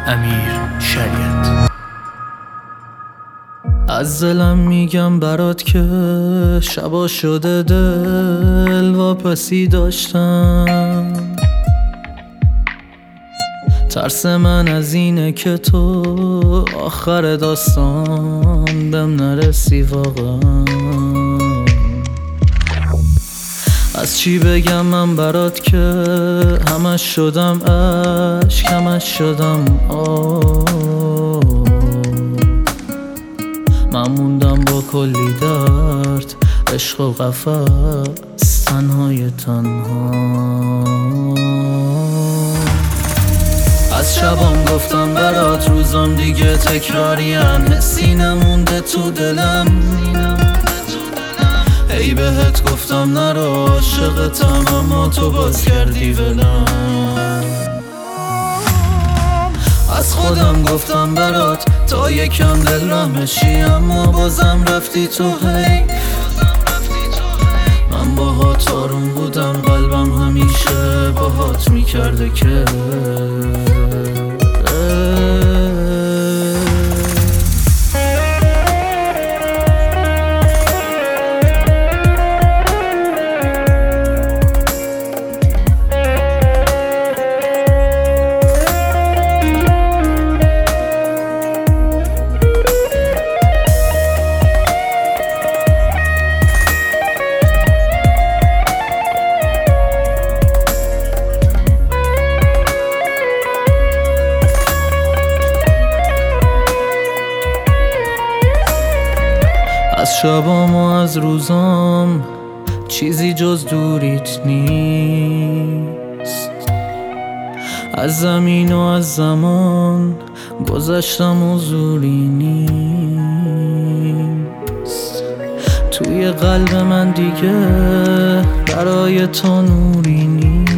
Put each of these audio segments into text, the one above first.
امیر شریعت. از دلم میگم برات که شبا شده دل واپسی داشتم. ترس من از اینه که تو آخر داستان بهم نرسی واقعا. از چی بگم من برات که همش شدم عشق، همش شدم من موندم با کلی درد، عشق و قفس، تنهای تنها. از شبام گفتم برات، روزام دیگه تکرارین، حسی نمونده تو دلم. ای بهت گفتم نرو عاشقتم، اما تو باز کردی ولم. از خودم گفتم برات تا یکم دل رحمشی، اما بازم رفتی تو. هی من باهات آروم بودم، قلبم همیشه باهات میکرده که از شبام و از روزام چیزی جز دوریت نیست. از زمین و از زمان گذشتم حضوری نیست. توی قلب من دیگه برای تو نوری نیست.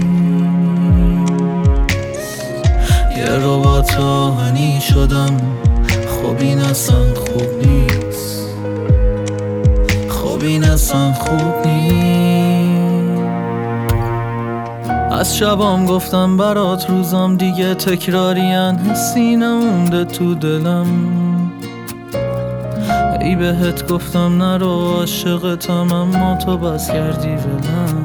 یه ربات آهنی شدم، خب این اصلا خوب نیست. این اصلا خوب نیست. از شبام گفتم برات، روزام دیگه تکرارین، حسی نمونده تو دلم. ای بهت گفتم نرو عاشقتم، اما تو بس کردی ولم.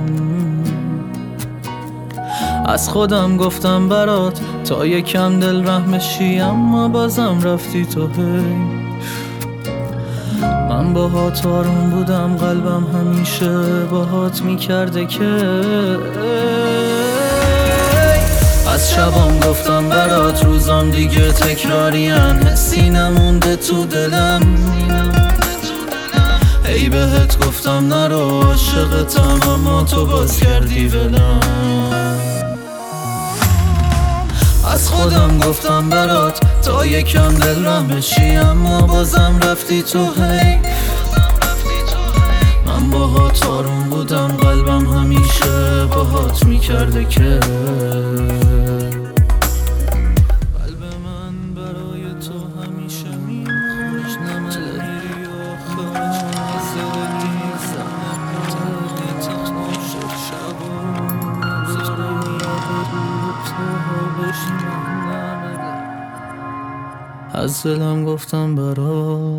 از خودم گفتم برات تا یکم دل رحمشی، اما بازم رفتی تو. هی من باهات آروم بودم، قلبم همیشه باهات میکرده که از شبام گفتم برات، روزام دیگه تکرارین، حسی نمونده تو دلم. ای بهت گفتم نرو عاشقتم، اما تو باز کردی ولم. از خودم گفتم برات تا یکم دل رحمشی، اما بازم رفتی تو. هی من باهات آروم بودم، قلبم همیشه باهات میکرده که قلب من برای تو همیشه میخوش نملری و آخرش نزدی زنم تردی تخنا شد شب و زارم یاد تو بشنم. از دلم گفتم برات